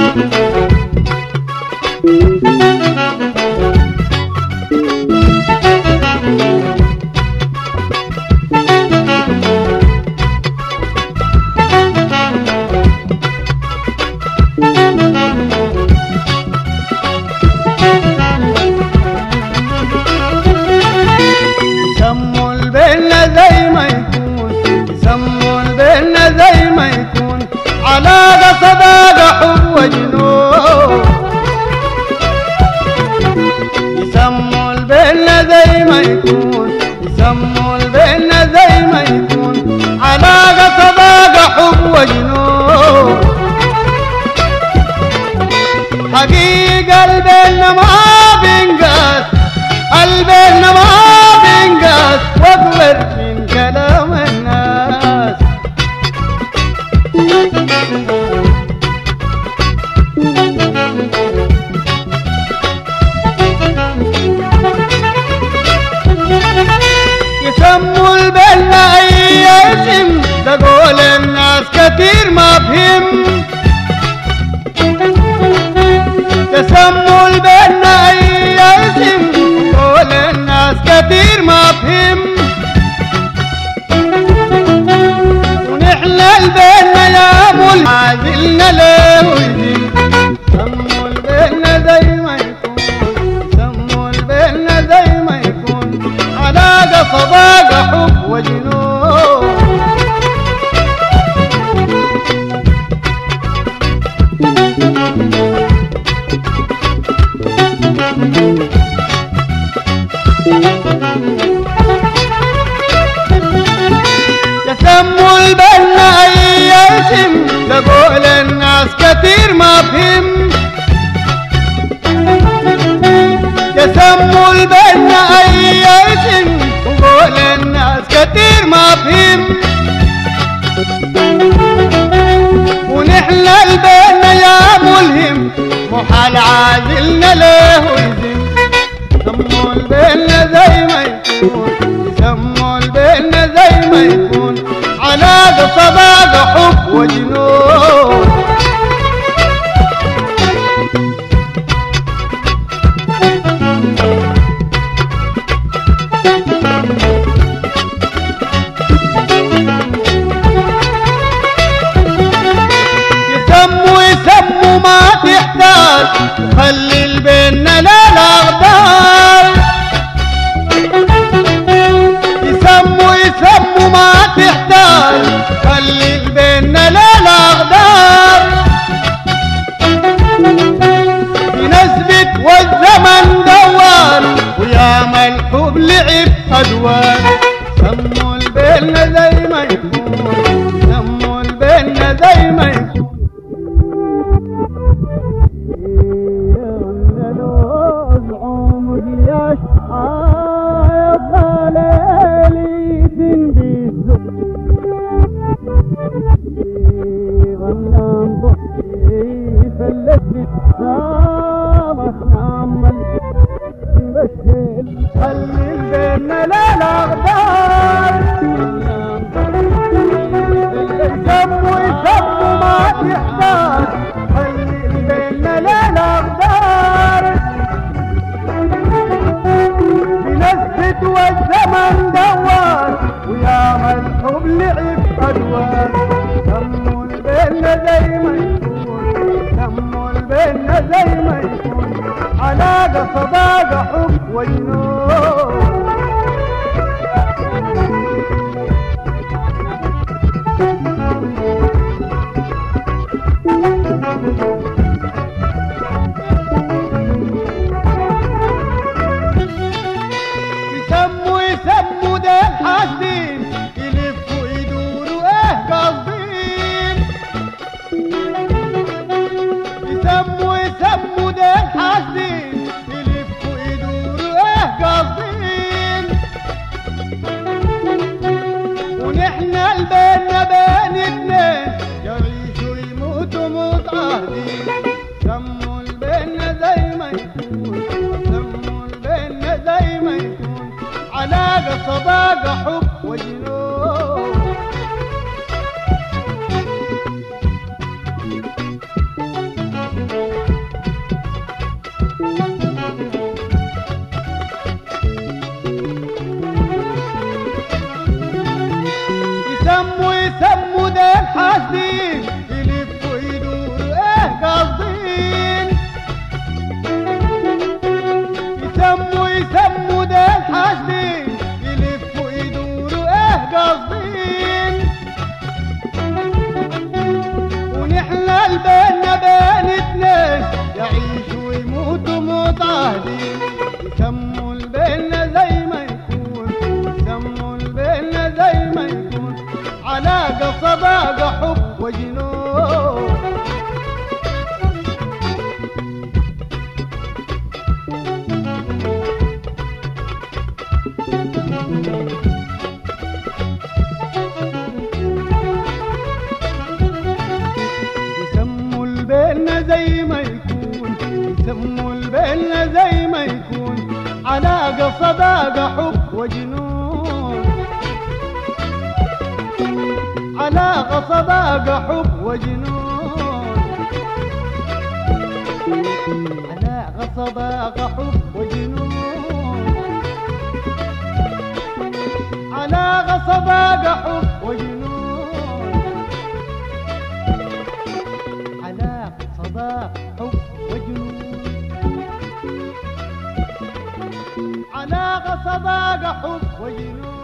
علاقة صداقة حب وجنون يسموا البيننا زي ما يكون، يسموا البيننا زي ما يكون علاقة صداقة حب وجنون. حقيقة البيننا ما بينقاس، البيننا ما بينقاس واكبر من كلام الناس. يسموا البيننا اي اسم، تقول الناس كتير ما فهم. يسموا البيننا اي اسم، تقول الناس كتير ما فهم. ونحن البيننا يا مول عازلنا ليه ويزين. سموا البيننا زي ما يكون، سموا البيننا زي ما يكون علاقة صداقة حب وجنون. يسموا البيننا اي اسم، تقول الناس كتير ما فهم. يسموا البيننا اي اسم، تقول الناس كتير ما فهم. ونحن البيننا يا ملهم، محال عازلنا ليه ويزين. سموا البيننا زي ما يكون، سموا البيننا زي ما يكون علاقة صداقة حب وجنون. يسموا ما تحتاج، خلي البيننا للأغدار. يسموا ما تحتاج، خلي البيننا للأغدار. بنثبت والزمن دوار، وياما الحب لعب أدوار. سموا البيننا زي ما يكون، سموا البيننا زي ما يكون. خلي البيننا للأغدار. يسموا ما تحتاج، خلي البيننا للأغدار. بنثبت والزمن دوار، وياما الحب لعب أدوار. سموا البيننا زي ما يكون، سموا البيننا زي ما يكون علاقة صداقة حب وجنون. يسموا ده الحاسين، يلفوا يدوروا ايه قاصدين. يسموا ده الحاسين، يلفوا يدوروا ايه قاصدين. ونحن البيننا بين اتنين، يعيشوا يموتوا متعاهدين. سموا البيننا زي ما يكون، سموا البيننا زي ما يكون علاقة صداقة حب وجنون. الاتنين يعيشوا ويموتوا موت عهدي، يسموا البيننا زي ما يكون، يسموا البيننا زي ما يكون، علاقة صداقة حب وجنون. يسموا البيننا زي ما يكون، يسموا البيننا زي ما يكون، علاقة صداقة حب وجنون، علاقة صداقة حب وجنون، علاقة صداقة حب وجنون، علاقة صداقة حب وجنون، علاقة صداقة حب وجنون، علاقة صداقة حب وجنون.